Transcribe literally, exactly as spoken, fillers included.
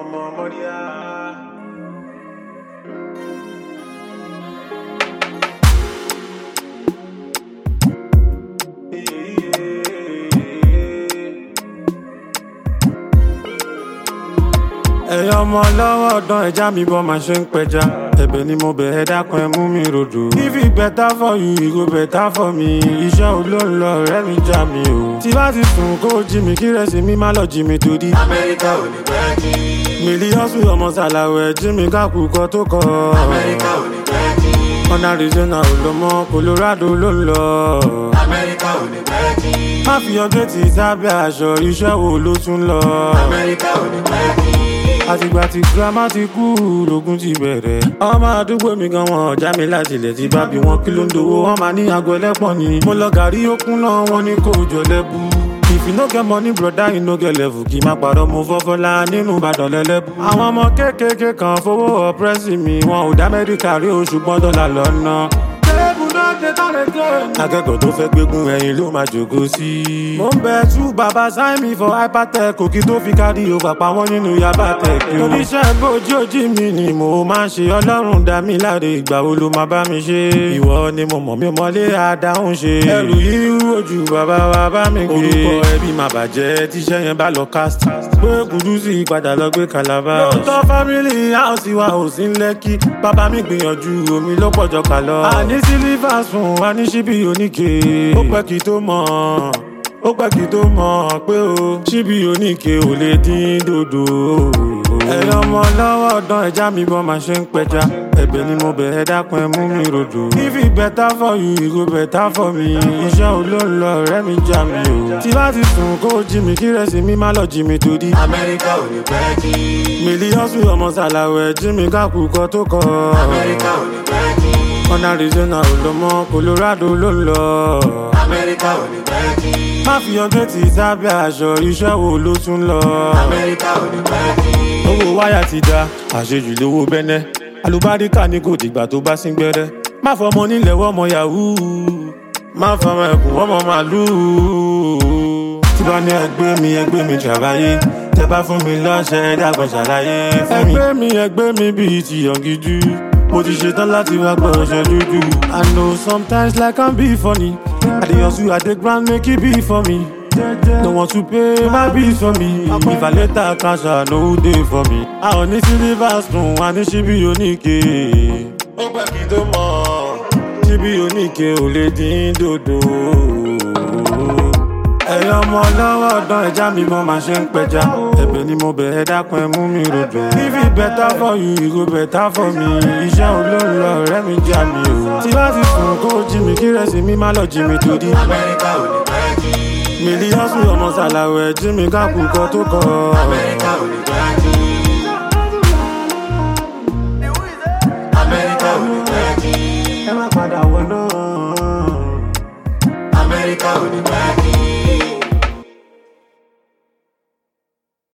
Mama Maria. Ẹ̀yin ọmọ lọ́wọ́ ọ̀dán ẹja mi bọ́ máa ṣe ń pẹja. Ẹ̀bẹ̀ ni mo bẹ̀ ẹ́ dákun ẹ mú mi rodò. If it better for you, it go better for me. Iṣẹ́ ò ló ń lọ ọ̀rẹ́ mi já mi o. Tí bá ti sùn kó jí mi kí rẹ̀ sí mi má lọ jí mi torí. Amẹ́ríkà ò ní pẹ́ jí. Mílíọ̀sù ọmọ sàlàwẹ̀ jí mi kákùkọ tó kọ. Amẹ́ríkà ò ní pẹ́ jí. Ọ̀nà Arizona ò lọ mọ́ Colorado ló ń lọ. Amẹ́ríkà ò ní pẹ́ jí. Má fi ọjọ́ ti sábẹ́ aṣọ iṣẹ́ wo ló tún lọ. Amẹ́ríkà ò ní pẹ́ jí. Àtìgbà tí girama ti kú lógún ti bẹ̀rẹ̀. Ọmọ àdúgbò mi gan wọn ọ̀já mi láti ilẹ̀ ti bá bí wọn kí ló ń dowó wọn máa ní aago ẹlẹ́pọ̀n ni. Mo lọ gàrí okun náà wọn ní kò jọ lẹ́bù. If you no get money brother you no get level. Kì í má parọ́ mo fọ́fọ́lá nínú Ìbàdàn lẹ́lẹ́bù. Àwọn ọmọ kéékèèké kan fowó ọ̀pẹ́sì mi wọn ò dá Amẹ́ríkà rí o ṣùgbọ́n dọ́là lọ́nà. Akẹ́kọ̀ọ́ tó fẹ́ gbégún ẹ̀yìn ló máa jòkó sí. Mo ń bẹ tú bàbá sign me for hypertech òkì tó fi kárí o bàpá wọn nínú yaba tech. Oníṣẹ́ gbòójì òjì mi ni mo máa ń ṣe Ọlọ́run dá mi láre ìgbà wo ló máa bá mi ṣe. Ìwọ ni mo mọ̀ mi mọ́lé àdáhùn ṣe. Ẹrù yìí ojú bàbá wa bá mi gbé. Orúkọ ẹbí máa bàjẹ́ tíṣẹ́ yẹn bá lọ cast. Gbé Kúdúsì padà lọ gbé Calabar. Lóòótọ́ family house wa ò sí Lẹ́kì. Bàbá mi gbìyànjú omi ló pọ̀jọ kà lọ. Àní sílífà sùn wá ní ṣíbí oníke. Ó pẹ́ kí tó mọ̀ ó pẹ́ kí tó mọ̀ pé o ṣíbí oníke ò lè dín dòdò. Ẹ̀yin ọmọ lọ́wọ́ ọ̀dán ẹja mi bọ́ máa ṣe ń pẹja. Ẹ̀bẹ̀ ni mo bẹ̀ ẹ́ dákun ẹ mú mi rodò. If it better for you, it go better for me. Iṣẹ́ ò ló ń lọ ọ̀rẹ́ mi já mi o. Tí bá ti sùn kó jí mi kí rẹ̀ sí mi má lọ jí mi torí. Amẹ́ríkà ò ní pẹ́ jí. Mílíọ̀sù ọmọ sàlàwẹ̀ jí mi kákùkọ tó kọ. Amẹ́ríkà ò ní pẹ́ jí. Ọ̀nà Arizona ò lọ mọ́ Colorado ló ń lọ. Amẹ́ríkà ò ní pẹ́ jí. Má fi ọjọ́ ti sábẹ́ aṣọ iṣẹ́ wo ló tún lọ. Amẹ́ríkà ò ní pẹ́ jí. Owó wáyà ti da àṣejù lówó bẹ́nẹ́. Àlùbáríkà ni kò dìgbà tó bá sín gbẹ́rẹ́. Má fọmọ nílẹ̀ wọ́mọ yahoo. Má fọmọ ẹkùn wọ́mọ màlúù. Tí bá ní ẹgbẹ́ mi ẹgbẹ́ mi ṣàlàyé. Tẹ bá fún mi lọ́ṣẹ́ dàgbọ́n ṣàlàyé fún mi. Ẹgbẹ́ mi ẹgbẹ́ mi bíi ti Yọ̀ngíjú. Mo ti ṣetán láti wá gbọ́ ọṣẹ dúdú. I know sometimes life can be funny. I dey hustle, I dey grind, make it be for me. No want to pay my bills for me. If I later cash out, no day for me. I ò ní silver spoon, I ní ṣíbí oníke. Ó pẹ́ kí tó mọ̀, ṣíbí oníke ò lè dín dòdò. Ẹ̀yin ọmọ lọ́wọ́ ọ̀dán ẹja mi bọ́ máa ṣe ń pẹja. Ẹ̀bẹ̀ ni mo bẹ̀ ẹ́ dákun ẹ mú mi rodò. If it better for you, it go better for me. Iṣẹ́ ò ló ń lọ ọ̀rẹ́ mi já mi o. Tí bá ti sùn kó jí mi kí rẹ̀ sí mi má lọ jí mi torí. Amẹ́ríkà ò ní pẹ́ jí. Mílíọ̀sù ọmọ sàlàwẹ̀ jí mi kákùkọ tó kọ. Amẹ́ríkà ò ní pẹ́ jí.